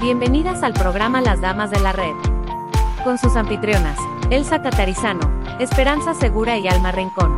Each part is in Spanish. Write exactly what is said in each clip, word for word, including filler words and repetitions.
Bienvenidas al programa Las Damas de la Red. Con sus anfitrionas, Elsa Catarizano, Esperanza Segura y Alma Rincón.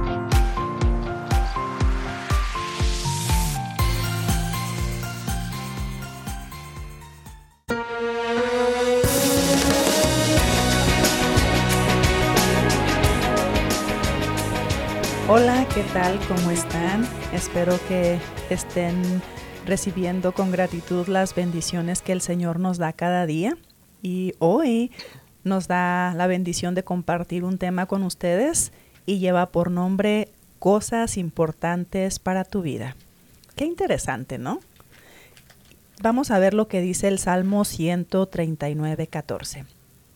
Hola, ¿qué tal? ¿Cómo están? Espero que estén recibiendo con gratitud las bendiciones que el Señor nos da cada día. Y hoy nos da la bendición de compartir un tema con ustedes y lleva por nombre Cosas importantes para tu vida. Qué interesante, ¿no? Vamos a ver lo que dice el Salmo ciento treinta y nueve, catorce.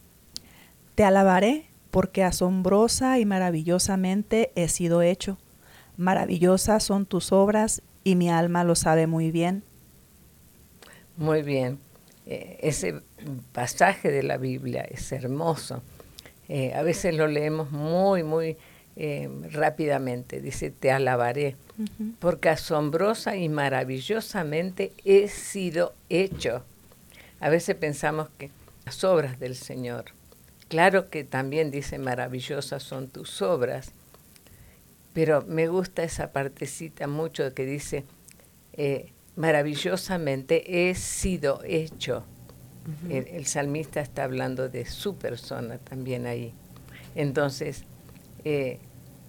Te alabaré porque asombrosa y maravillosamente he sido hecho. Maravillosas son tus obras y mi alma lo sabe muy bien. Muy bien. Eh, ese pasaje de la Biblia es hermoso. Eh, a veces lo leemos muy, muy eh, rápidamente. Dice, te alabaré, uh-huh. porque asombrosa y maravillosamente he sido hecho. A veces pensamos que las obras del Señor. Claro que también dice, maravillosas son tus obras, pero me gusta esa partecita mucho que dice, eh, maravillosamente he sido hecho. Uh-huh. El, el salmista está hablando de su persona también ahí. Entonces, eh,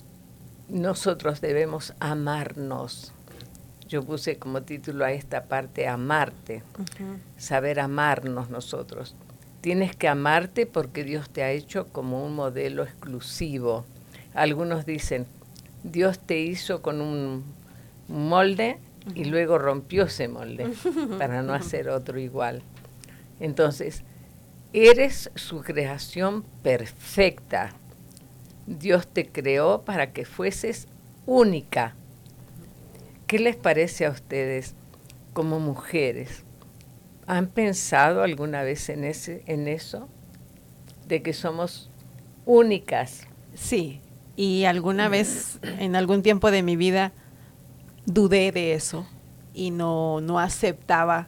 nosotros debemos amarnos. Yo puse como título a esta parte, amarte, uh-huh. saber amarnos nosotros. Tienes que amarte porque Dios te ha hecho como un modelo exclusivo. Algunos dicen, Dios te hizo con un molde y luego rompió ese molde para no hacer otro igual. Entonces, eres su creación perfecta. Dios te creó para que fueses única. ¿Qué les parece a ustedes como mujeres? ¿Han pensado alguna vez en ese, en eso? De que somos únicas. Sí, y alguna vez, en algún tiempo de mi vida, dudé de eso y no, no aceptaba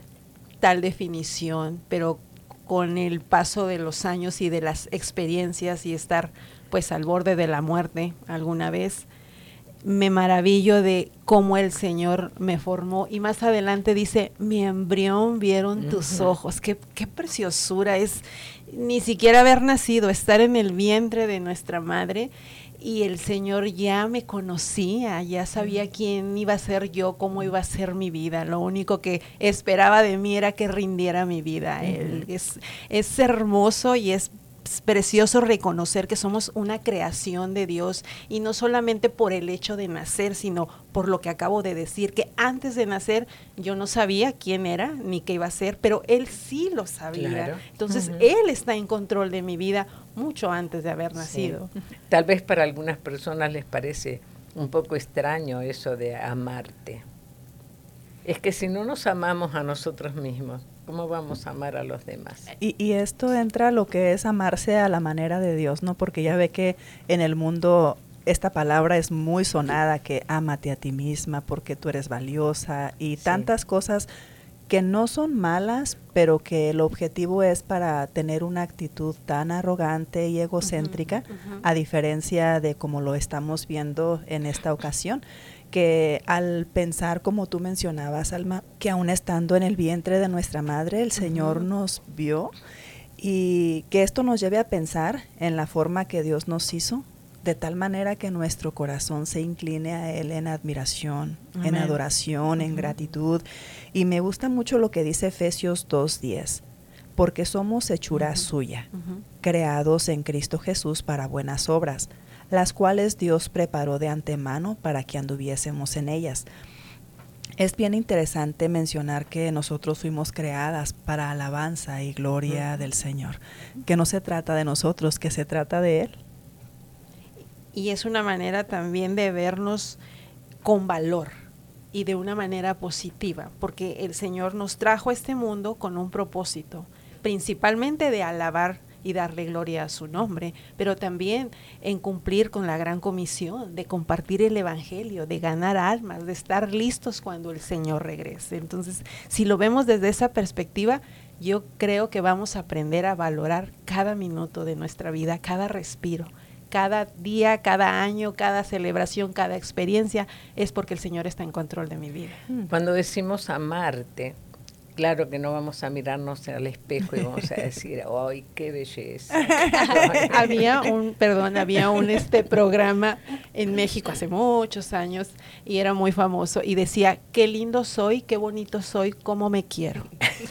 tal definición, pero con el paso de los años y de las experiencias y estar pues al borde de la muerte alguna vez, me maravillo de cómo el Señor me formó. Y más adelante dice, mi embrión vieron tus ojos. Qué, qué preciosura es ni siquiera haber nacido, estar en el vientre de nuestra madre. Y el Señor ya me conocía, ya sabía quién iba a ser yo, cómo iba a ser mi vida. Lo único que esperaba de mí era que rindiera mi vida a Él. Es, es hermoso y es precioso reconocer que somos una creación de Dios y no solamente por el hecho de nacer, sino por lo que acabo de decir, que antes de nacer yo no sabía quién era ni qué iba a ser, pero Él sí lo sabía. Claro. Entonces, uh-huh. Él está en control de mi vida mucho antes de haber nacido. Sí. Tal vez para algunas personas les parece un poco extraño eso de amarte. Es que si no nos amamos a nosotros mismos, ¿cómo vamos a amar a los demás? Y, y esto entra a lo que es amarse a la manera de Dios, ¿no? Porque ya ve que en el mundo esta palabra es muy sonada, que ámate a ti misma porque tú eres valiosa y sí. tantas cosas que no son malas, pero que el objetivo es para tener una actitud tan arrogante y egocéntrica, uh-huh, uh-huh. a diferencia de como lo estamos viendo en esta ocasión, que al pensar, como tú mencionabas, Alma, que aún estando en el vientre de nuestra madre, el Señor uh-huh. nos vio, y que esto nos lleve a pensar en la forma que Dios nos hizo, de tal manera que nuestro corazón se incline a Él en admiración, Amén. En adoración, uh-huh. en gratitud. Y me gusta mucho lo que dice Efesios dos diez, porque somos hechura uh-huh. suya, uh-huh. creados en Cristo Jesús para buenas obras, las cuales Dios preparó de antemano para que anduviésemos en ellas. Es bien interesante mencionar que nosotros fuimos creadas para alabanza y gloria uh-huh. del Señor, que no se trata de nosotros, que se trata de Él. Y es una manera también de vernos con valor y de una manera positiva, porque el Señor nos trajo a este mundo con un propósito, principalmente de alabar y darle gloria a su nombre, pero también en cumplir con la gran comisión de compartir el evangelio, de ganar almas, de estar listos cuando el Señor regrese. Entonces, si lo vemos desde esa perspectiva, yo creo que vamos a aprender a valorar cada minuto de nuestra vida, cada respiro, cada día, cada año, cada celebración, cada experiencia, es porque el Señor está en control de mi vida. Cuando decimos amarte, claro que no vamos a mirarnos al espejo y vamos a decir, ¡ay, qué belleza! había un, perdón, había un este programa en México hace muchos años y era muy famoso y decía, qué lindo soy, qué bonito soy, cómo me quiero.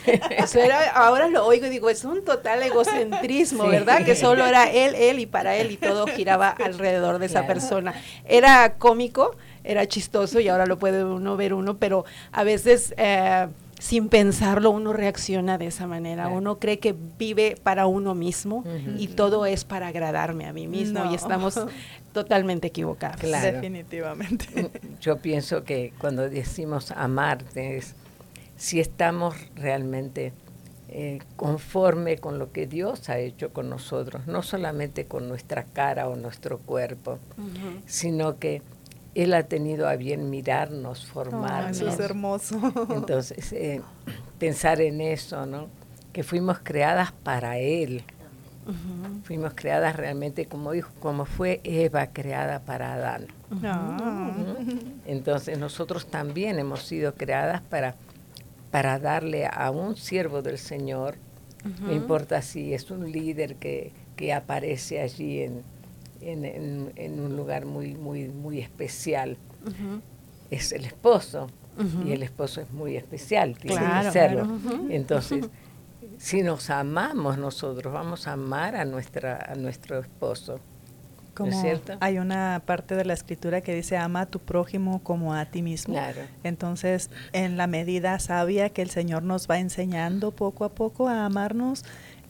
O sea, era, ahora lo oigo y digo, es un total egocentrismo, sí, ¿verdad? Que solo era él, él y para él y todo giraba alrededor de esa claro. persona. Era cómico, era chistoso y ahora lo puede uno ver uno, pero a veces... Eh, sin pensarlo uno reacciona de esa manera, claro. uno cree que vive para uno mismo uh-huh. y todo es para agradarme a mí mismo no. y estamos totalmente equivocados. Claro. Definitivamente. Yo pienso que cuando decimos amarte es si estamos realmente eh, conforme con lo que Dios ha hecho con nosotros, no solamente con nuestra cara o nuestro cuerpo, uh-huh. sino que Él ha tenido a bien mirarnos, formarnos. Oh, eso es hermoso. Entonces, eh, pensar en eso, ¿no? Que fuimos creadas para Él. Uh-huh. Fuimos creadas realmente, como dijo, como fue Eva creada para Adán. Uh-huh. Uh-huh. Entonces, nosotros también hemos sido creadas para, para darle a un siervo del Señor, uh-huh. no importa si es un líder que, que aparece allí en... En, en, en un lugar muy muy muy especial, uh-huh. es el esposo, uh-huh. y el esposo es muy especial, tiene claro, que serlo. Claro. Uh-huh. Entonces, uh-huh. si nos amamos nosotros, vamos a amar a nuestra a nuestro esposo. Como ¿No es cierto? Hay una parte de la escritura que dice, ama a tu prójimo como a ti mismo. Claro. Entonces, en la medida sabia que el Señor nos va enseñando poco a poco a amarnos,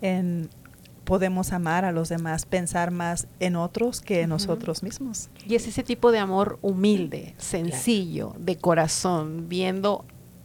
en podemos amar a los demás, pensar más en otros que en uh-huh. nosotros mismos. Y es ese tipo de amor humilde, sencillo, claro. de corazón, viendo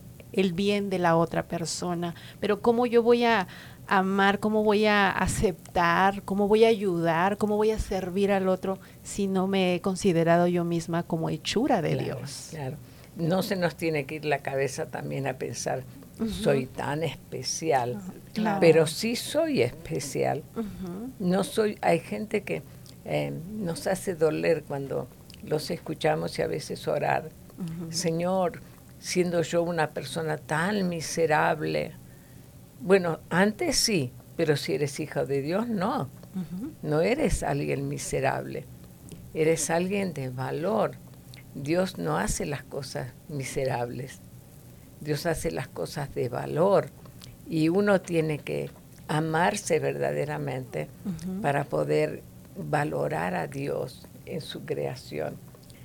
el bien de la otra persona. Pero ¿cómo yo voy a amar, cómo voy a aceptar, cómo voy a ayudar, cómo voy a servir al otro si no me he considerado yo misma como hechura de claro, Dios? Claro. No se nos tiene que ir la cabeza también a pensar, uh-huh. soy tan especial, uh-huh. claro. pero sí soy especial. Uh-huh. No soy, hay gente que eh, nos hace doler cuando los escuchamos y a veces orar. Uh-huh. Señor, siendo yo una persona tan miserable, bueno, antes sí, pero si eres hija de Dios, no. Uh-huh. No eres alguien miserable, eres alguien de valor. Dios no hace las cosas miserables, Dios hace las cosas de valor y uno tiene que amarse verdaderamente uh-huh. para poder valorar a Dios en su creación.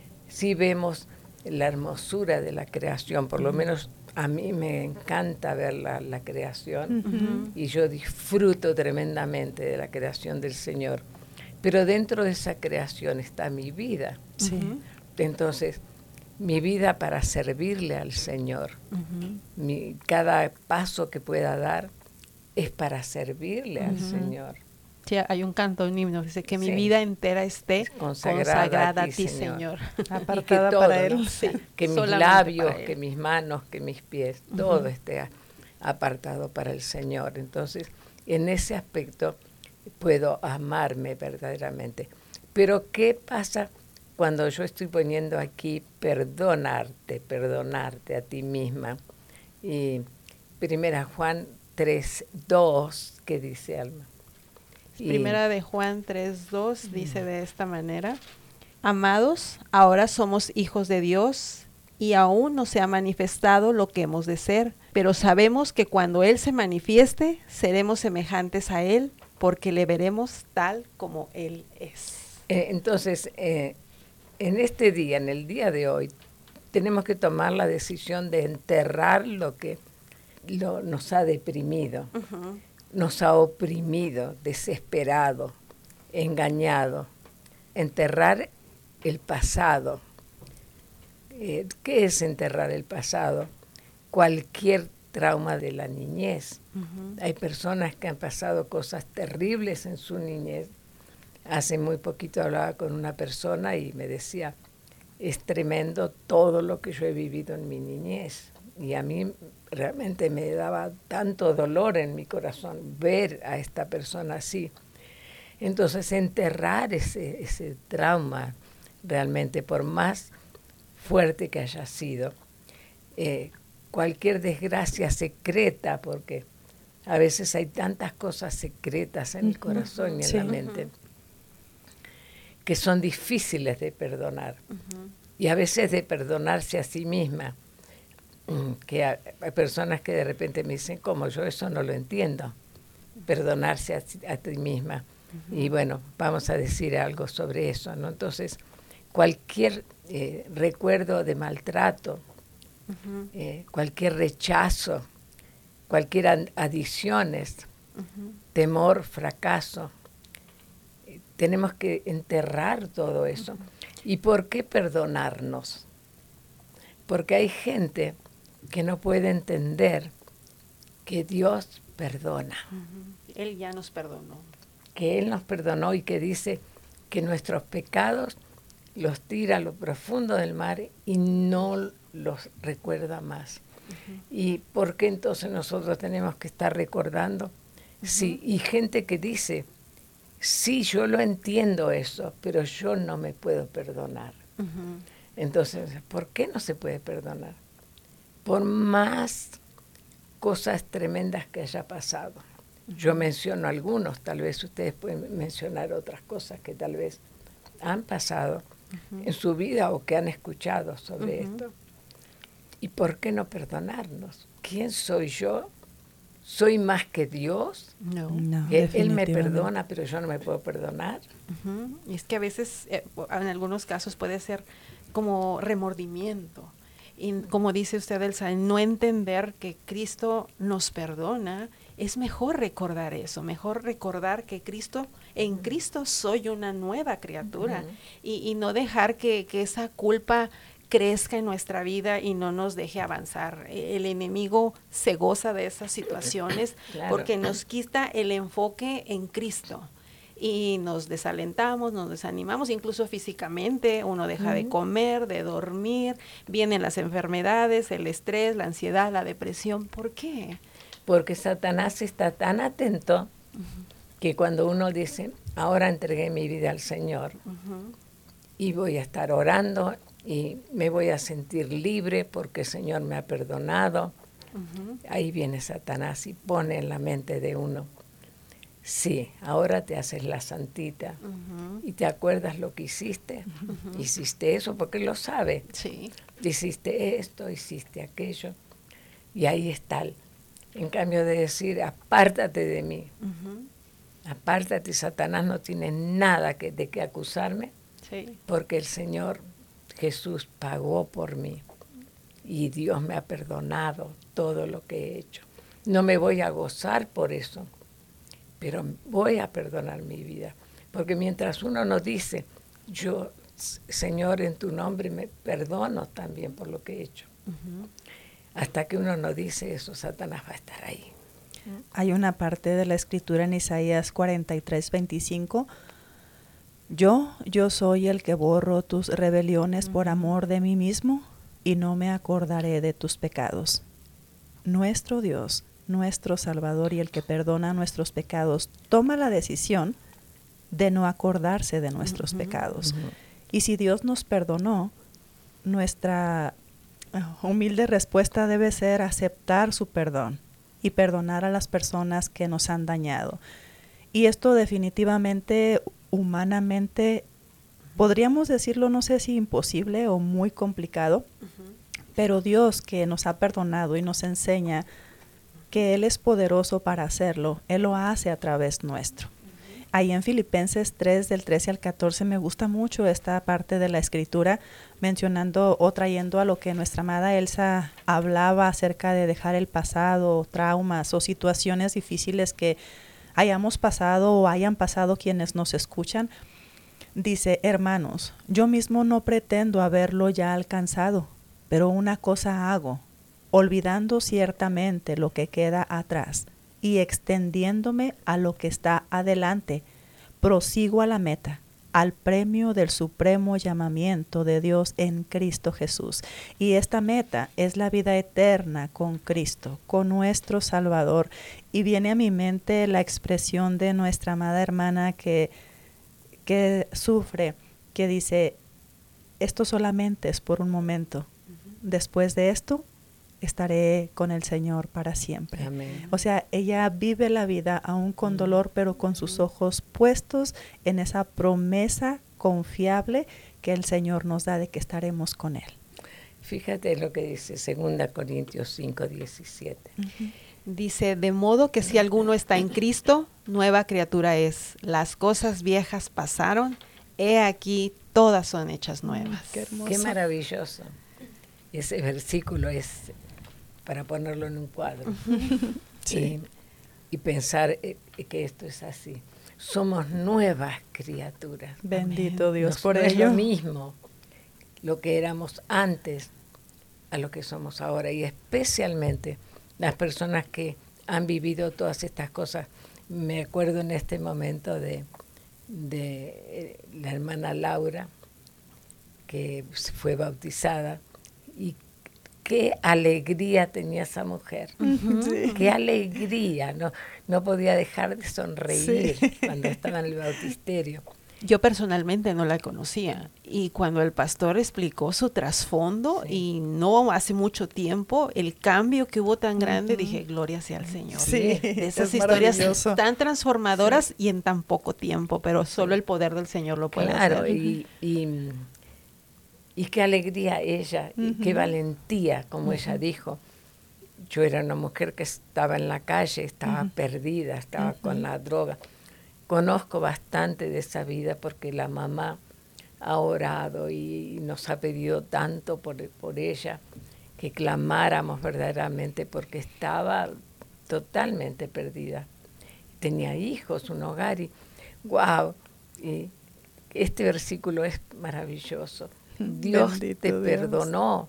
Si vemos la hermosura de la creación, por uh-huh. lo menos a mí me encanta ver la, la creación uh-huh. y yo disfruto tremendamente de la creación del Señor, pero dentro de esa creación está mi vida. Sí. Uh-huh. Entonces, mi vida para servirle al Señor, uh-huh. mi, cada paso que pueda dar es para servirle uh-huh. al Señor. Sí, hay un canto, un himno, dice que sí. mi vida entera esté consagrada, consagrada a ti, Señor. Señor. Apartada todo, para Él. ¿No? Sí. Que mis labios, que mis manos, que mis pies, uh-huh. todo esté apartado para el Señor. Entonces, en ese aspecto puedo amarme verdaderamente. Pero, ¿qué pasa cuando yo estoy poniendo aquí perdonarte, perdonarte a ti misma? Y Primera Juan tres dos, ¿qué dice, Alma? Y Primera de Juan tres dos uh-huh. dice de esta manera: amados, ahora somos hijos de Dios y aún no se ha manifestado lo que hemos de ser, pero sabemos que cuando Él se manifieste, seremos semejantes a Él, porque le veremos tal como Él es. Eh, entonces, eh, en este día, en el día de hoy, tenemos que tomar la decisión de enterrar lo que lo, nos ha deprimido, uh-huh. nos ha oprimido, desesperado, engañado. Enterrar el pasado. Eh, ¿Qué es enterrar el pasado? Cualquier trauma de la niñez. Ujú. Hay personas que han pasado cosas terribles en su niñez. Hace muy poquito hablaba con una persona y me decía, es tremendo todo lo que yo he vivido en mi niñez. Y a mí realmente me daba tanto dolor en mi corazón ver a esta persona así. Entonces enterrar ese, ese trauma, realmente por más fuerte que haya sido, eh, cualquier desgracia secreta, porque a veces hay tantas cosas secretas en el corazón y en Sí. la mente, que son difíciles de perdonar. Ujú. Y a veces de perdonarse a sí misma, que hay personas que de repente me dicen, ¿cómo? Yo eso no lo entiendo, perdonarse a, a ti misma. Uh-huh. Y bueno, vamos a decir algo sobre eso, ¿no? Entonces, cualquier eh, recuerdo de maltrato, uh-huh. eh, cualquier rechazo, cualquier ad- adiciones, uh-huh. temor, fracaso, eh, tenemos que enterrar todo eso. Uh-huh. ¿Y por qué perdonarnos? Porque hay gente que no puede entender que Dios perdona. Uh-huh. Él ya nos perdonó. Que Él nos perdonó y que dice que nuestros pecados los tira a lo profundo del mar y no los recuerda más. Uh-huh. ¿Y por qué entonces nosotros tenemos que estar recordando? Uh-huh. Sí, y gente que dice, sí, yo lo entiendo eso, pero yo no me puedo perdonar. Uh-huh. Entonces, ¿por qué no se puede perdonar? Por más cosas tremendas que haya pasado. Yo menciono algunos, tal vez ustedes pueden mencionar otras cosas que tal vez han pasado uh-huh. en su vida o que han escuchado sobre uh-huh. esto. ¿Y por qué no perdonarnos? ¿Quién soy yo? ¿Soy más que Dios? No. no Él, él me perdona, pero yo no me puedo perdonar. Uh-huh. Y es que a veces, eh, en algunos casos puede ser como remordimiento. Y como dice usted, Elsa, no entender que Cristo nos perdona, es mejor recordar eso, mejor recordar que Cristo, en Cristo soy una nueva criatura, uh-huh. y, y no dejar que, que esa culpa crezca en nuestra vida y no nos deje avanzar. El enemigo se goza de esas situaciones claro. porque nos quita el enfoque en Cristo. Y nos desalentamos, nos desanimamos, incluso físicamente, uno deja uh-huh. de comer, de dormir, vienen las enfermedades, el estrés, la ansiedad, la depresión. ¿Por qué? Porque Satanás está tan atento uh-huh. que cuando uno dice, ahora entregué mi vida al Señor uh-huh. y voy a estar orando y me voy a sentir libre porque el Señor me ha perdonado, uh-huh. ahí viene Satanás y pone en la mente de uno, sí, ahora te haces la santita uh-huh. y te acuerdas lo que hiciste. Uh-huh. Hiciste eso porque lo sabe. Sí. Hiciste esto, hiciste aquello. Y ahí está. En cambio de decir, apártate de mí. Uh-huh. Apártate, Satanás no tiene nada que, de qué acusarme. Sí. Porque el Señor Jesús pagó por mí. Y Dios me ha perdonado todo lo que he hecho. No me voy a gozar por eso, pero voy a perdonar mi vida. Porque mientras uno no dice, yo, Señor, en tu nombre me perdono también por lo que he hecho. Uh-huh. Hasta que uno no dice eso, Satanás va a estar ahí. Hay una parte de la escritura en Isaías cuarenta y tres, veinticinco. Yo, yo soy el que borro tus rebeliones uh-huh. por amor de mí mismo y no me acordaré de tus pecados. Nuestro Dios, nuestro Salvador y el que perdona nuestros pecados, toma la decisión de no acordarse de nuestros uh-huh, pecados. Uh-huh. Y si Dios nos perdonó, nuestra humilde respuesta debe ser aceptar su perdón y perdonar a las personas que nos han dañado. Y esto definitivamente, humanamente, podríamos decirlo, no sé si imposible o muy complicado, uh-huh. pero Dios que nos ha perdonado y nos enseña que Él es poderoso para hacerlo, Él lo hace a través nuestro. Uh-huh. Ahí en Filipenses tres, del trece al catorce, me gusta mucho esta parte de la escritura, mencionando o trayendo a lo que nuestra amada Elsa hablaba acerca de dejar el pasado, traumas o situaciones difíciles que hayamos pasado o hayan pasado quienes nos escuchan. Dice, hermanos, yo mismo no pretendo haberlo ya alcanzado, pero una cosa hago, olvidando ciertamente lo que queda atrás y extendiéndome a lo que está adelante, prosigo a la meta, al premio del supremo llamamiento de Dios en Cristo Jesús. Y esta meta es la vida eterna con Cristo, con nuestro Salvador. Y viene a mi mente la expresión de nuestra amada hermana que, que sufre, que dice, esto solamente es por un momento. Después de esto, estaré con el Señor para siempre. Amén. O sea, ella vive la vida aún con dolor, pero con sus ojos puestos en esa promesa confiable que el Señor nos da de que estaremos con Él. Fíjate lo que dice segunda Corintios cinco, diecisiete. Uh-huh. Dice, de modo que si alguno está en Cristo, nueva criatura es. Las cosas viejas pasaron, he aquí, todas son hechas nuevas. Qué hermoso. Qué maravilloso. Ese versículo es para ponerlo en un cuadro. Sí. Y, y pensar eh, que esto es así. Somos nuevas criaturas. Bendito Amén. Dios Nos, por no ello. es lo mismo lo que éramos antes a lo que somos ahora. Y especialmente las personas que han vivido todas estas cosas. Me acuerdo en este momento de, de eh, la hermana Laura, que fue bautizada. Y qué alegría tenía esa mujer. Uh-huh. Sí. Qué alegría. No, no podía dejar de sonreír sí. cuando estaba en el bautisterio. Yo personalmente no la conocía. Y cuando el pastor explicó su trasfondo, sí. y no hace mucho tiempo, el cambio que hubo tan grande, uh-huh. dije, gloria sea al Señor. Sí, de esas historias tan transformadoras sí. y en tan poco tiempo, pero solo el poder del Señor lo puede claro, hacer. Y, y, y qué alegría ella, uh-huh. y qué valentía, como uh-huh. ella dijo. Yo era una mujer que estaba en la calle, estaba uh-huh. perdida, estaba uh-huh. con la droga. Conozco bastante de esa vida porque la mamá ha orado y nos ha pedido tanto por, por ella, que clamáramos verdaderamente porque estaba totalmente perdida. Tenía hijos, un hogar y ¡wow! Y este versículo es maravilloso. Dios Bendito te Dios. perdonó,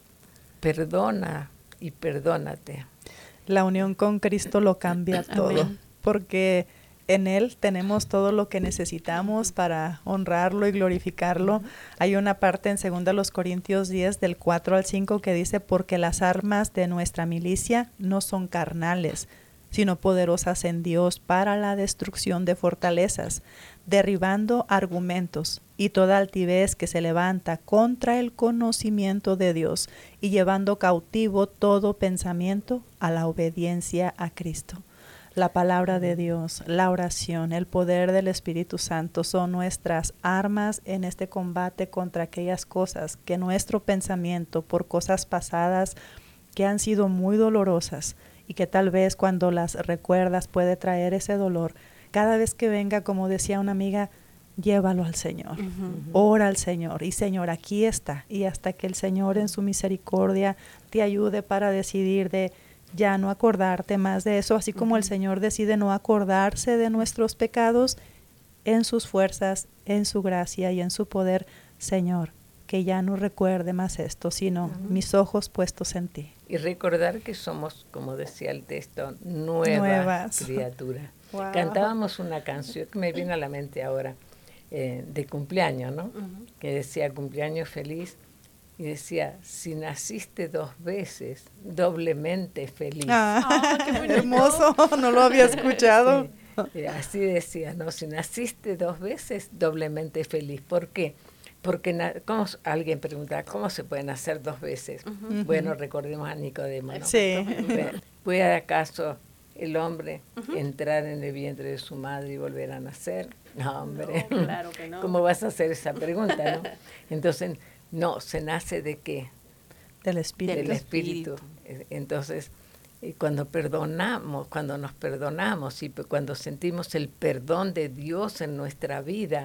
perdona y perdónate. La unión con Cristo lo cambia todo, Amén. Porque en Él tenemos todo lo que necesitamos para honrarlo y glorificarlo. Hay una parte en segunda Corintios diez, del cuatro al cinco, que dice, porque las armas de nuestra milicia no son carnales, sino poderosas en Dios para la destrucción de fortalezas, derribando argumentos y toda altivez que se levanta contra el conocimiento de Dios y llevando cautivo todo pensamiento a la obediencia a Cristo. La palabra de Dios, la oración, el poder del Espíritu Santo son nuestras armas en este combate contra aquellas cosas que nuestro pensamiento, por cosas pasadas que han sido muy dolorosas y que tal vez cuando las recuerdas puede traer ese dolor. Cada vez que venga, como decía una amiga, llévalo al Señor, uh-huh. ora al Señor y Señor, aquí está. Y hasta que el Señor en su misericordia te ayude para decidir de ya no acordarte más de eso, así como uh-huh. el Señor decide no acordarse de nuestros pecados, en sus fuerzas, en su gracia y en su poder, Señor, que ya no recuerde más esto, sino uh-huh. mis ojos puestos en ti. Y recordar que somos, como decía el texto, nuevas, nuevas. criaturas. Wow. Cantábamos una canción que me viene a la mente ahora, eh, de cumpleaños, ¿no? Uh-huh. Que decía, cumpleaños feliz. Y decía, si naciste dos veces, doblemente feliz. Ah, oh, qué hermoso, no lo había escuchado. Sí, así decía, ¿no? Si naciste dos veces, doblemente feliz. ¿Por qué? Porque, na- ¿cómo, alguien pregunta, ¿cómo se puede nacer dos veces? Uh-huh. Bueno, recordemos a Nicodemo, ¿no? Sí. ¿Puede acaso el hombre uh-huh. entrar en el vientre de su madre y volver a nacer? No, hombre. No, claro que no. ¿Cómo vas a hacer esa pregunta, no? Entonces, no, se nace ¿de qué? Del Espíritu. Del Espíritu. Entonces, cuando perdonamos, cuando nos perdonamos y cuando sentimos el perdón de Dios en nuestra vida,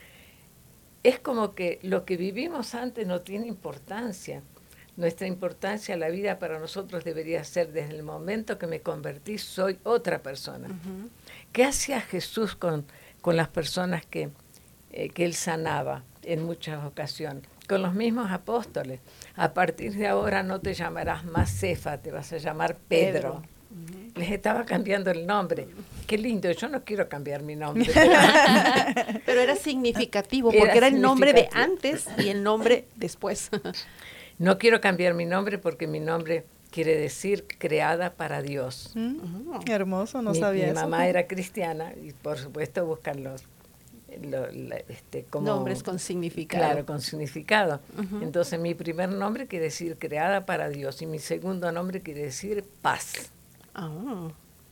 es como que lo que vivimos antes no tiene importancia. Nuestra importancia, la vida para nosotros debería ser desde el momento que me convertí, soy otra persona. Uh-huh. ¿Qué hacía Jesús con, con las personas que, eh, que Él sanaba en muchas ocasiones? con los mismos apóstoles. A partir de ahora no te llamarás más Cefa, te vas a llamar Pedro. Pedro. Uh-huh. Les estaba cambiando el nombre. Qué lindo, yo no quiero cambiar mi nombre. Pero, pero era significativo, porque era, era el nombre de antes y el nombre después. No quiero cambiar mi nombre porque mi nombre quiere decir creada para Dios. Mm, uh-huh. Hermoso, no mi, sabía mi eso. Mi mamá era cristiana y por supuesto buscan los Lo, la, este, como, nombres con significado. Claro, con significado. Uh-huh. Entonces mi primer nombre quiere decir creada para Dios y mi segundo nombre quiere decir paz. Oh.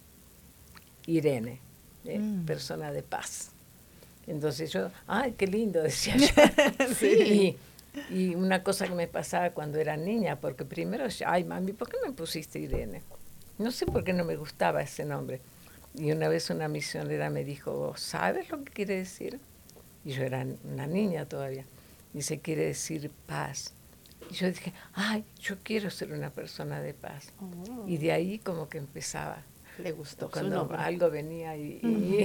Irene, eh, mm. persona de paz. Entonces yo, ay, qué lindo, decía yo. Sí. Y, y una cosa que me pasaba cuando era niña, porque primero, ay, mami, ¿por qué me pusiste Irene? No sé por qué no me gustaba ese nombre. Y una vez una misionera me dijo, ¿sabes lo que quiere decir? Y yo era una niña todavía. Dice, quiere decir paz. Y yo dije, ay, yo quiero ser una persona de paz. Oh. Y de ahí como que empezaba. Le gustó cuando algo venía y,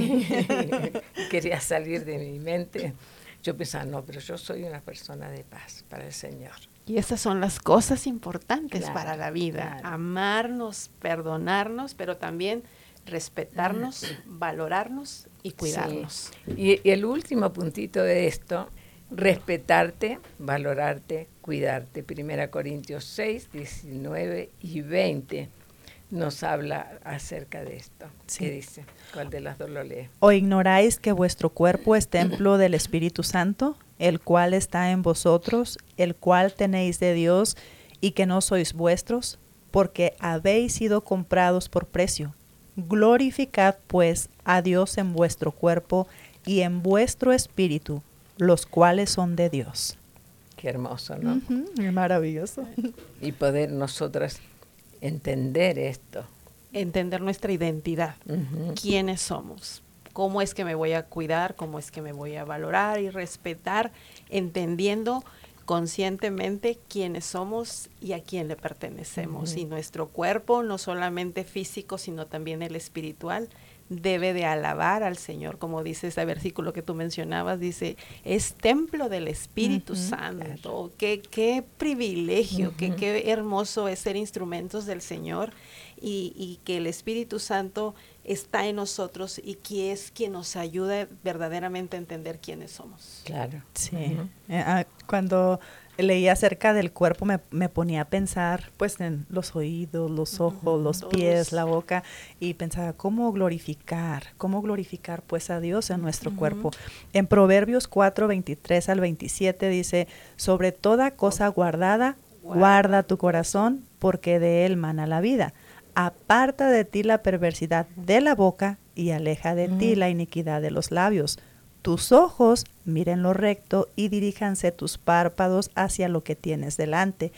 y, y quería salir de mi mente, yo pensaba, no, pero yo soy una persona de paz para el Señor. Y esas son las cosas importantes claro, para la vida. Claro. Amarnos, perdonarnos, pero también respetarnos, valorarnos y cuidarnos. Sí. Y, y el último puntito de esto, respetarte, valorarte, cuidarte. Primera Corintios seis, diecinueve y veinte nos habla acerca de esto. Sí. ¿Qué dice? ¿Cuál de las dos lo lee? ¿O ignoráis que vuestro cuerpo es templo del Espíritu Santo, el cual está en vosotros, el cual tenéis de Dios, y que no sois vuestros, porque habéis sido comprados por precio? Glorificad pues a Dios en vuestro cuerpo y en vuestro espíritu, los cuales son de Dios. Qué hermoso, ¿no? Uh-huh, maravilloso. Y poder nosotras entender esto. Entender nuestra identidad, uh-huh. quiénes somos, cómo es que me voy a cuidar, cómo es que me voy a valorar y respetar, entendiendo conscientemente quiénes somos y a quién le pertenecemos. Uh-huh. Y nuestro cuerpo, no solamente físico, sino también el espiritual, debe de alabar al Señor, como dice ese versículo que tú mencionabas, dice, es templo del Espíritu uh-huh. Santo. Qué, qué privilegio, uh-huh. qué, qué hermoso es ser instrumentos del Señor y, y que el Espíritu Santo está en nosotros y que es quien nos ayuda verdaderamente a entender quiénes somos. Claro. Sí. Uh-huh. eh, cuando leí acerca del cuerpo me, me ponía a pensar pues en los oídos, los ojos, uh-huh. los Todos. pies, la boca, y pensaba cómo glorificar, cómo glorificar pues a Dios en nuestro uh-huh. cuerpo. En Proverbios cuatro, veintitrés al veintisiete dice, sobre toda cosa guardada, wow. guarda tu corazón, porque de él mana la vida. Aparta de ti la perversidad de la boca y aleja de uh-huh. ti la iniquidad de los labios. Tus ojos miren lo recto y diríjanse tus párpados hacia lo que tienes delante.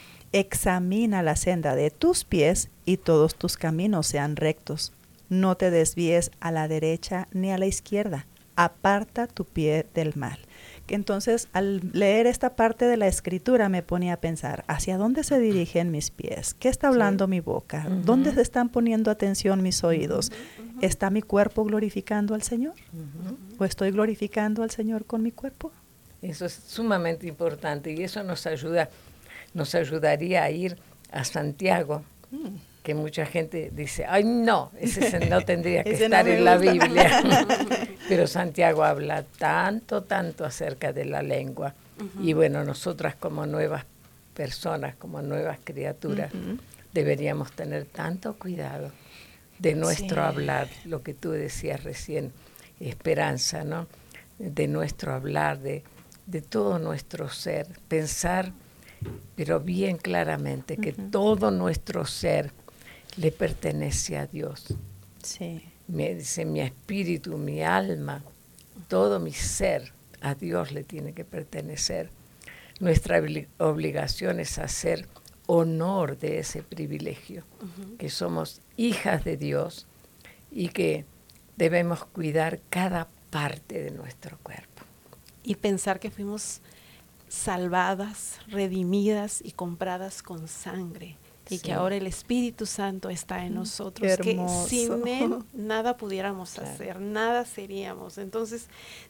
Examina la senda de tus pies y todos tus caminos sean rectos. No te desvíes a la derecha ni a la izquierda. Aparta tu pie del mal. Entonces, al leer esta parte de la escritura me ponía a pensar, ¿hacia dónde se dirigen mis pies? ¿Qué está hablando sí. mi boca? Uh-huh. ¿Dónde se están poniendo atención mis oídos? Uh-huh. ¿Está mi cuerpo glorificando al Señor? Uh-huh. ¿O estoy glorificando al Señor con mi cuerpo? Eso es sumamente importante y eso nos ayuda, nos ayudaría a ir a Santiago, uh-huh. que mucha gente dice, ay no, ese no tendría que estar no en la Biblia. Pero Santiago habla tanto, tanto acerca de la lengua. Uh-huh. Y bueno, nosotras como nuevas personas, como nuevas criaturas, uh-huh. deberíamos tener tanto cuidado de nuestro sí. hablar, lo que tú decías recién, Esperanza, ¿no? De nuestro hablar, de, de todo nuestro ser, pensar, pero bien claramente, uh-huh. que todo nuestro ser le pertenece a Dios. Sí. Me dice mi espíritu, mi alma, todo mi ser a Dios le tiene que pertenecer. Nuestra obligación es hacer honor de ese privilegio, uh-huh. que somos hijas de Dios y que debemos cuidar cada parte de nuestro cuerpo. Y pensar que fuimos salvadas, redimidas y compradas con sangre. y Sí. que ahora el Espíritu Santo está en nosotros, Qué que hermoso. sin Él nada pudiéramos Claro. hacer, nada seríamos. Entonces,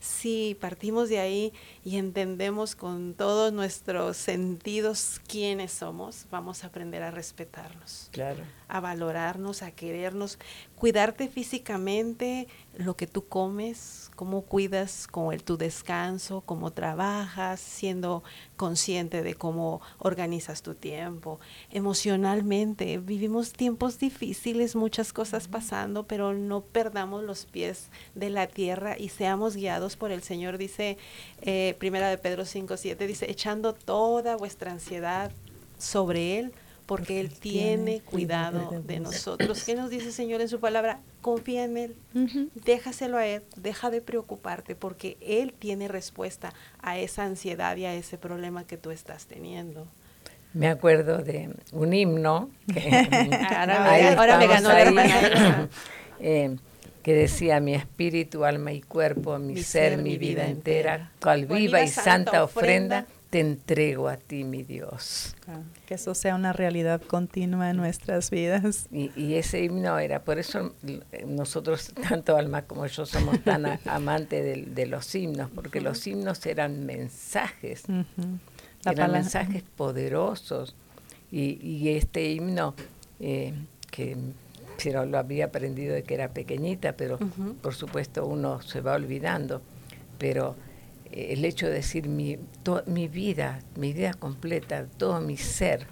si partimos de ahí y entendemos con todos nuestros sentidos quiénes somos, vamos a aprender a respetarnos, Claro. a valorarnos, a querernos, cuidarte físicamente, lo que tú comes, cómo cuidas con el, tu descanso, cómo trabajas, siendo consciente de cómo organizas tu tiempo. Emocionalmente, vivimos tiempos difíciles, muchas cosas pasando, pero no perdamos los pies de la tierra y seamos guiados por el Señor. Dice, eh, Primera de Pedro cinco siete, dice, echando toda vuestra ansiedad sobre Él, porque Él tiene cuidado de nosotros. ¿Qué nos dice el Señor en su palabra? Confía en Él, Ujú. déjaselo a Él, deja de preocuparte, porque Él tiene respuesta a esa ansiedad y a ese problema que tú estás teniendo. Me acuerdo de un himno que Ahora ahí me- ahora me estamos ganó la ahí, hermana Elsa. eh, que decía: mi espíritu, alma y cuerpo, mi, Mi ser, ser, mi mi vida vida entera, entera, cual cual viva viva y santa santa ofrenda, ofrenda, te entrego a ti, mi Dios. Ah, que eso sea una realidad continua en nuestras vidas. Y, y ese himno era, por eso eh, nosotros, tanto Alma como yo, somos tan a- amantes de, de los himnos, porque Ujú. los himnos eran mensajes, Ujú. La eran pala- mensajes poderosos. Y, y este himno, eh, que pero lo había aprendido de que era pequeñita, pero Ujú. por supuesto uno se va olvidando, pero eh, el hecho de decir mi, to- mi vida, mi vida completa, todo mi ser,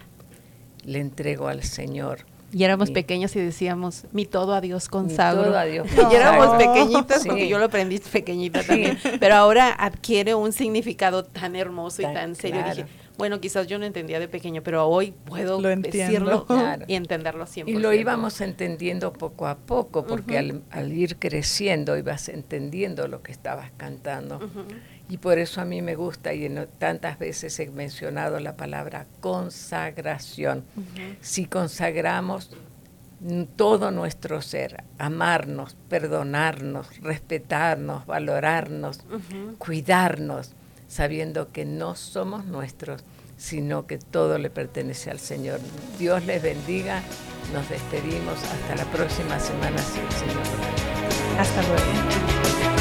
le entrego al Señor. Y éramos Y- pequeños y decíamos, mi todo a Dios Mi consagro. todo a Dios Y éramos consagro. pequeñitas, Sí. porque yo lo aprendí pequeñita Sí. también. Pero ahora adquiere un significado tan hermoso y Tan tan serio. claro. Dije, bueno, quizás yo no entendía de pequeño, pero hoy puedo Lo entiendo. decirlo Claro. y entenderlo cien por Y ciento. lo íbamos entendiendo poco a poco, porque Ujú. al, al ir creciendo ibas entendiendo lo que estabas cantando. Ujú. Y por eso a mí me gusta, y en, tantas veces he mencionado la palabra consagración. Ujú. Si consagramos mm, todo nuestro ser, amarnos, perdonarnos, respetarnos, valorarnos, Ujú. cuidarnos, sabiendo que no somos nuestros, sino que todo le pertenece al Señor. Dios les bendiga, nos despedimos, hasta la próxima semana, si el Señor lo permite. Hasta luego.